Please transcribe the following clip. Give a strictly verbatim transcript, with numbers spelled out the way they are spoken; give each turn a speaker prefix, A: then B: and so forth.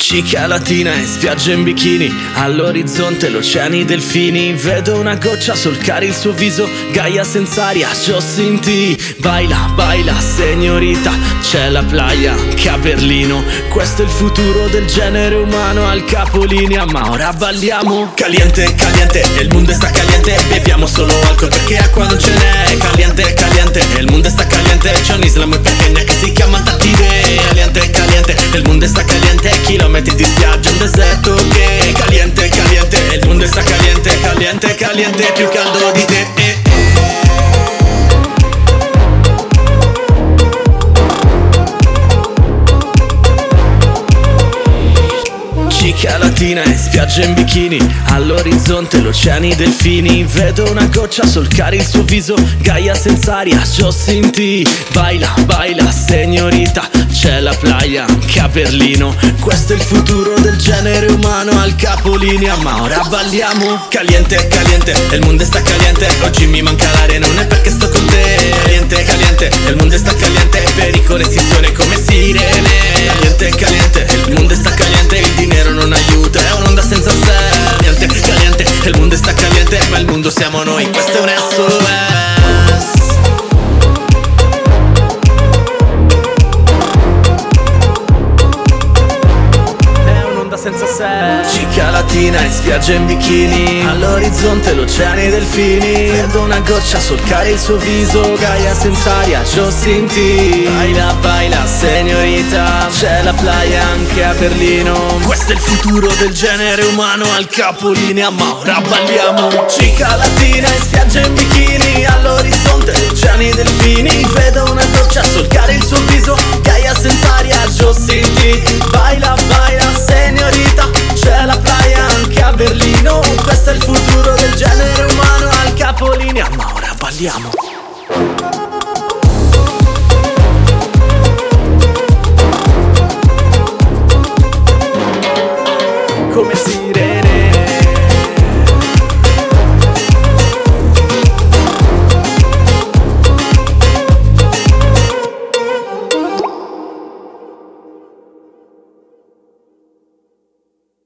A: Cica latina in spiaggia in bikini, all'orizzonte l'oceani delfini. Vedo una goccia solcare il suo viso, Gaia senz'aria, yo sin ti. Baila, baila, signorita, c'è la playa anche a Berlino. Questo è il futuro del genere umano al capolinea, ma ora balliamo. Caliente, caliente, il mondo sta caliente, beviamo solo alcol perché acqua non ce n'è. Caliente, caliente, il mondo sta caliente, c'è un'isola muy pequeña che si chiama Tatide. Caliente, caliente, il mondo sta caliente, chilometri di spiaggia, un deserto che caliente, caliente, il mondo sta caliente, caliente, caliente, più caldo di te. eh, eh. Cica latina in spiaggia in bikini, all'orizzonte l'oceani delfini. Vedo una goccia solcare il suo viso, Gaia senz'aria, yo sin ti. Baila, baila, signorita, c'è la playa anche a Berlino. Questo è il futuro del genere umano al capolinea, ma ora balliamo. Caliente, caliente, il mondo sta caliente, oggi mi manca l'aria, non è perché sto con te. Caliente, caliente, il mondo sta caliente, pericolo e estinzione come sirene. Caliente, caliente, il mondo sta caliente, il dinero non aiuta, è un'onda senza sé. Caliente, caliente, il mondo sta caliente, ma il mondo siamo noi, questo è un S O S. Senza sé. Cica latina in spiaggia in bikini, all'orizzonte l'oceani delfini. Vedo una goccia solcare il suo viso, Gaia senz'aria, yo sin ti. Baila, baila, signorita, c'è la playa anche a Berlino. Questo è il futuro del genere umano al capolinea, ma ora balliamo. Cica latina in spiaggia in bikini, all'orizzonte l'oceani delfini. Vedo una goccia solcare il suo viso, Gaia senz'aria, yo sin ti. Baila, baila, signorita, c'è la playa anche a Berlino. Questo è il futuro del genere umano al capolinea, ma ora balliamo. Come sirene.